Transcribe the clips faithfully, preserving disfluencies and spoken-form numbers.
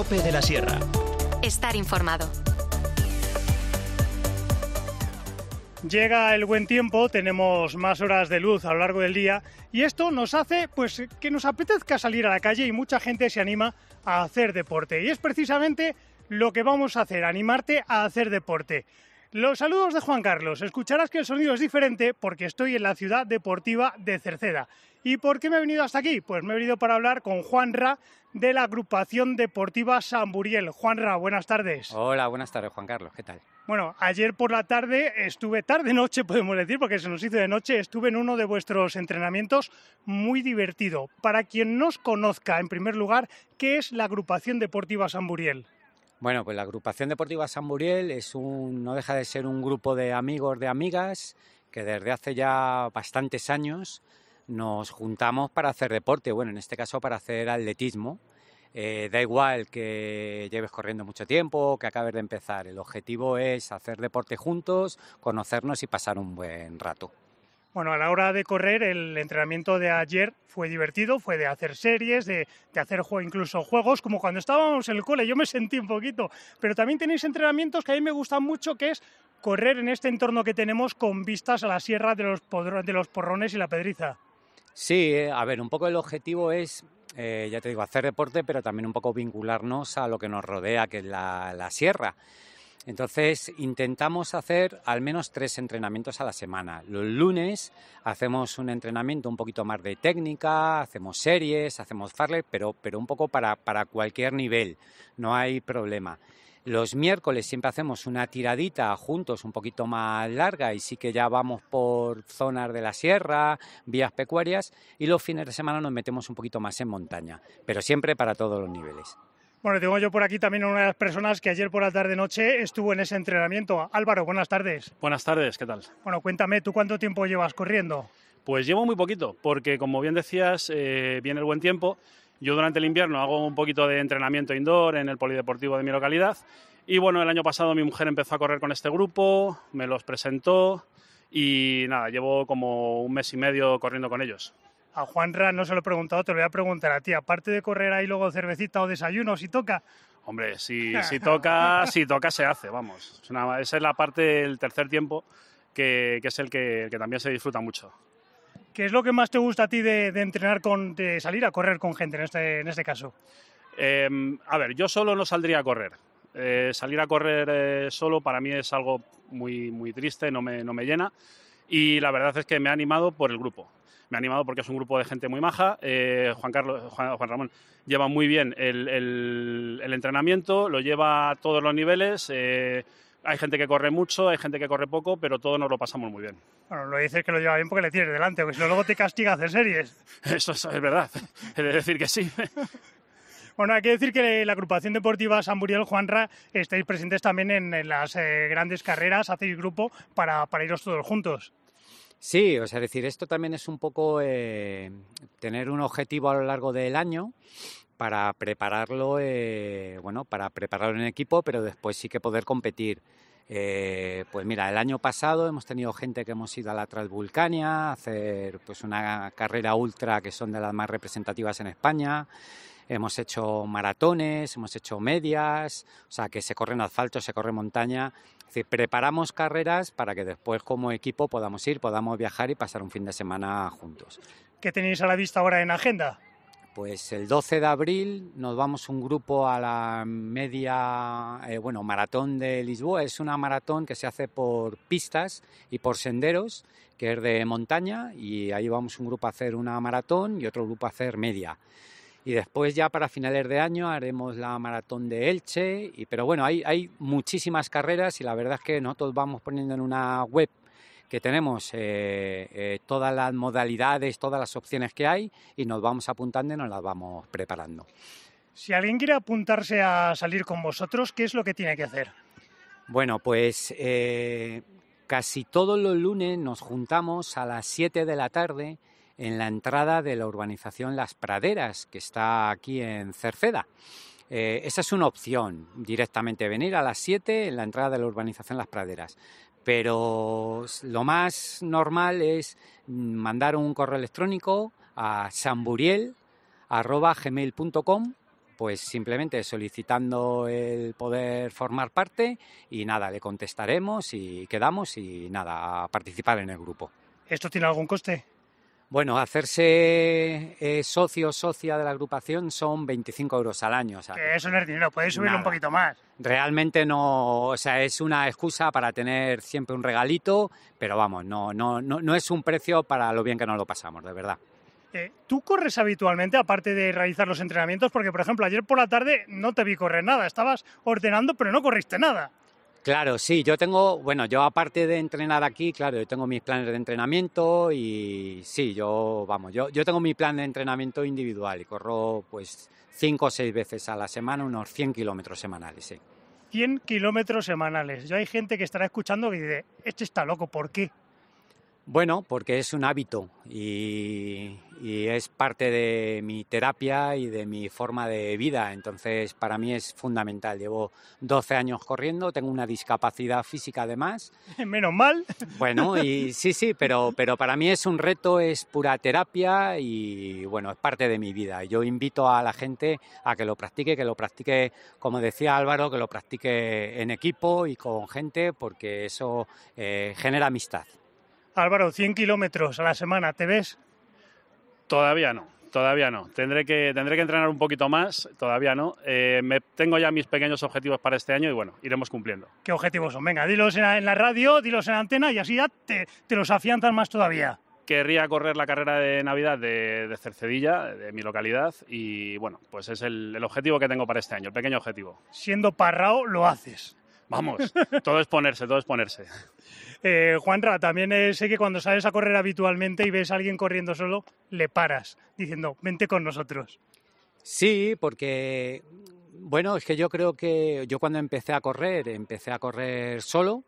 COPE de la Sierra. Estar informado. Llega el buen tiempo, tenemos más horas de luz a lo largo del día y esto nos hace pues que nos apetezca salir a la calle y mucha gente se anima a hacer deporte. Y es precisamente lo que vamos a hacer, animarte a hacer deporte. Los saludos de Juan Carlos. Escucharás que el sonido es diferente porque estoy en la ciudad deportiva de Cerceda. ¿Y por qué me he venido hasta aquí? Pues me he venido para hablar con Juanra de la agrupación deportiva Samburiel. Juanra, buenas tardes. Hola, buenas tardes, Juan Carlos. ¿Qué tal? Bueno, ayer por la tarde estuve, tarde-noche podemos decir, porque se nos hizo de noche, estuve en uno de vuestros entrenamientos muy divertido. Para quien nos conozca, en primer lugar, ¿qué es la agrupación deportiva Samburiel? Bueno, pues la agrupación deportiva Samburiel es un, no deja de ser un grupo de amigos, de amigas, que desde hace ya bastantes años nos juntamos para hacer deporte, bueno, en este caso para hacer atletismo. Eh, da igual que lleves corriendo mucho tiempo o que acabes de empezar, el objetivo es hacer deporte juntos, conocernos y pasar un buen rato. Bueno, a la hora de correr, el entrenamiento de ayer fue divertido, fue de hacer series, de, de hacer juego, incluso juegos, como cuando estábamos en el cole, yo me sentí un poquito. Pero también tenéis entrenamientos que a mí me gustan mucho, que es correr en este entorno que tenemos con vistas a la sierra de los, de los Porrones y la Pedriza. Sí, eh, a ver, un poco el objetivo es, eh, ya te digo, hacer deporte, pero también un poco vincularnos a lo que nos rodea, que es la, la sierra. Entonces intentamos hacer al menos tres entrenamientos a la semana. Los lunes hacemos un entrenamiento un poquito más de técnica, hacemos series, hacemos fartlek, pero, pero un poco para, para cualquier nivel, no hay problema. Los miércoles siempre hacemos una tiradita juntos un poquito más larga y sí que ya vamos por zonas de la sierra, vías pecuarias, y los fines de semana nos metemos un poquito más en montaña, pero siempre para todos los niveles. Bueno, tengo yo por aquí también a una de las personas que ayer por la tarde-noche estuvo en ese entrenamiento. Álvaro, buenas tardes. Buenas tardes, ¿qué tal? Bueno, cuéntame, ¿tú cuánto tiempo llevas corriendo? Pues llevo muy poquito, porque como bien decías, eh, viene el buen tiempo. Yo durante el invierno hago un poquito de entrenamiento indoor en el polideportivo de mi localidad. Y bueno, el año pasado mi mujer empezó a correr con este grupo, me los presentó y nada, llevo como un mes y medio corriendo con ellos. A Juanra no se lo he preguntado, te lo voy a preguntar a ti. Aparte de correr ahí luego cervecita o desayuno, si toca. Hombre, si, si toca, si toca se hace, vamos. Es una, esa es la parte del tercer tiempo que, que es el que, el que también se disfruta mucho. ¿Qué es lo que más te gusta a ti de, de entrenar con, de salir a correr con gente en este, en este caso? Eh, a ver, yo solo no saldría a correr. Eh, salir a correr eh, solo para mí es algo muy, muy triste, no me, no me llena. Y la verdad es que me ha animado por el grupo. Me ha animado porque es un grupo de gente muy maja. Eh, Juan Carlos, Juan, Juan Ramón lleva muy bien el, el, el entrenamiento, lo lleva a todos los niveles. Eh, hay gente que corre mucho, hay gente que corre poco, pero todos nos lo pasamos muy bien. Bueno, lo dices que lo lleva bien porque le tienes delante, porque si no luego te castiga a hacer series. Eso es, es verdad, he de decir que sí. Bueno, hay que decir que la agrupación deportiva Samburiel, Juanra, estáis presentes también en, en las eh, grandes carreras, hacéis grupo para, para iros todos juntos. Sí, o sea, decir, esto también es un poco eh, tener un objetivo a lo largo del año para prepararlo, eh, bueno, para prepararlo en equipo, pero después sí que poder competir. Eh, pues mira, el año pasado hemos tenido gente que hemos ido a la Transvulcania a hacer pues una carrera ultra que son de las más representativas en España. Hemos hecho maratones, hemos hecho medias, o sea, que se corre en asfalto, se corre en montaña. Es decir, preparamos carreras para que después como equipo podamos ir, podamos viajar y pasar un fin de semana juntos. ¿Qué tenéis a la vista ahora en agenda? Pues el doce de abril nos vamos un grupo a la media, eh, bueno, maratón de Lisboa. Es una maratón que se hace por pistas y por senderos, que es de montaña, y ahí vamos un grupo a hacer una maratón y otro grupo a hacer media. Y después ya para finales de año haremos la maratón de Elche, y, pero bueno, hay, hay muchísimas carreras y la verdad es que nosotros vamos poniendo en una web que tenemos eh, eh, todas las modalidades, todas las opciones que hay y nos vamos apuntando y nos las vamos preparando. Si alguien quiere apuntarse a salir con vosotros, ¿qué es lo que tiene que hacer? Bueno, pues eh, casi todos los lunes nos juntamos a las siete de la tarde en la entrada de la urbanización Las Praderas, que está aquí en Cerceda. Eh, esa es una opción, directamente venir a las siete en la entrada de la urbanización Las Praderas. Pero lo más normal es mandar un correo electrónico a samburiel arroba gmail punto com pues simplemente solicitando el poder formar parte y nada, le contestaremos y quedamos y nada, a participar en el grupo. ¿Esto tiene algún coste? Bueno, hacerse eh, socio o socia de la agrupación son veinticinco euros al año. O sea, que eso no es dinero, podéis subirlo nada. un poquito más. Realmente no, o sea, es una excusa para tener siempre un regalito, pero vamos, no, no, no, no es un precio para lo bien que nos lo pasamos, de verdad. Eh, ¿Tú corres habitualmente, aparte de realizar los entrenamientos? Porque, por ejemplo, ayer por la tarde no te vi correr nada, estabas ordenando, pero no corriste nada. Claro, sí, yo tengo, bueno, yo aparte de entrenar aquí, claro, yo tengo mis planes de entrenamiento y sí, yo, vamos, yo, yo tengo mi plan de entrenamiento individual y corro pues cinco o seis veces a la semana, unos cien kilómetros semanales, sí. cien kilómetros semanales. Yo hay gente que estará escuchando que dice, este está loco, ¿por qué? Bueno, porque es un hábito y, y es parte de mi terapia y de mi forma de vida, entonces para mí es fundamental. Llevo doce años corriendo, tengo una discapacidad física además. Menos mal. Bueno, y sí, sí, pero, pero para mí es un reto, es pura terapia y bueno, es parte de mi vida. Yo invito a la gente a que lo practique, que lo practique, como decía Álvaro, que lo practique en equipo y con gente porque eso eh, genera amistad. Álvaro, cien kilómetros a la semana, ¿te ves? Todavía no, todavía no. Tendré que, tendré que entrenar un poquito más, todavía no. Eh, me, tengo ya mis pequeños objetivos para este año y bueno, iremos cumpliendo. ¿Qué objetivos son? Venga, dilos en la, en la radio, dilos en la antena y así ya te, te los afianzan más todavía. Querría correr la carrera de Navidad de, de Cercedilla, de mi localidad, y bueno, pues es el, el objetivo que tengo para este año, el pequeño objetivo. Siendo parrao, lo haces. Vamos, todo es ponerse, todo es ponerse. Eh, Juanra, también eh, sé que cuando sales a correr habitualmente y ves a alguien corriendo solo, le paras, diciendo, vente con nosotros. Sí, porque, bueno, es que yo creo que yo cuando empecé a correr, empecé a correr solo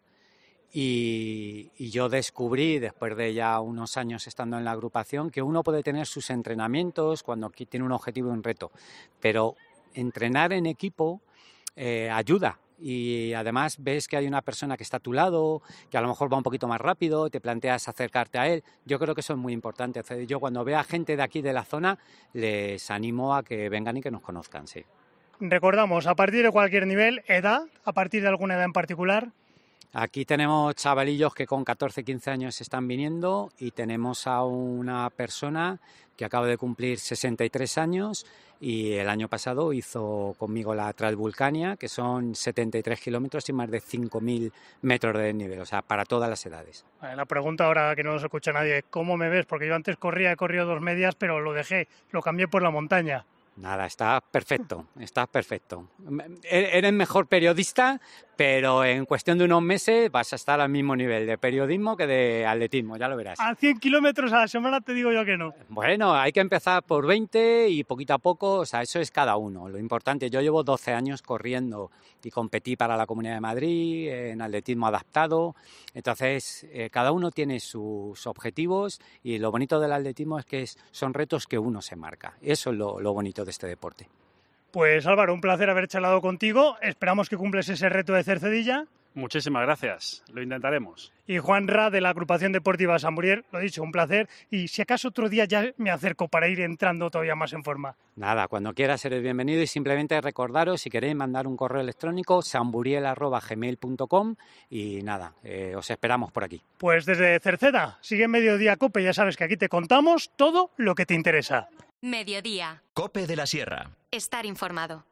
y, y yo descubrí, después de ya unos años estando en la agrupación, que uno puede tener sus entrenamientos cuando tiene un objetivo y un reto, pero entrenar en equipo eh, ayuda. Y además ves que hay una persona que está a tu lado, que a lo mejor va un poquito más rápido, te planteas acercarte a él. Yo creo que eso es muy importante. Yo cuando veo a gente de aquí de la zona, les animo a que vengan y que nos conozcan, sí. Recordamos, a partir de cualquier nivel, edad, a partir de alguna edad en particular. Aquí tenemos chavalillos que con catorce, quince años están viniendo y tenemos a una persona que acaba de cumplir sesenta y tres años y el año pasado hizo conmigo la Transvulcania, que son setenta y tres kilómetros y más de cinco mil metros de desnivel, o sea, para todas las edades. La pregunta ahora que no nos escucha nadie, ¿cómo me ves? Porque yo antes corría, he corrido dos medias, pero lo dejé, lo cambié por la montaña. Nada, estás perfecto, estás perfecto. Eres mejor periodista, pero en cuestión de unos meses vas a estar al mismo nivel de periodismo que de atletismo, ya lo verás. A cien kilómetros a la semana te digo yo que no. Bueno, hay que empezar por veinte y poquito a poco, o sea, eso es cada uno. Lo importante, yo llevo doce años corriendo y competí para la Comunidad de Madrid en atletismo adaptado. Entonces, eh, cada uno tiene sus objetivos y lo bonito del atletismo es que es, son retos que uno se marca. Eso es lo, lo bonito de este deporte. Pues Álvaro, un placer haber charlado contigo. Esperamos que cumples ese reto de Cercedilla. Muchísimas gracias, lo intentaremos. Y Juanra, de la agrupación deportiva Samburier, lo dicho, un placer. Y si acaso otro día ya me acerco para ir entrando todavía más en forma. Nada, cuando quieras eres bienvenido y simplemente recordaros, si queréis mandar un correo electrónico, samburiel arroba gmail punto com y nada, eh, os esperamos por aquí. Pues desde Cerceda, sigue Mediodía Cope, ya sabes que aquí te contamos todo lo que te interesa. Mediodía. Cope de la Sierra. Estar informado.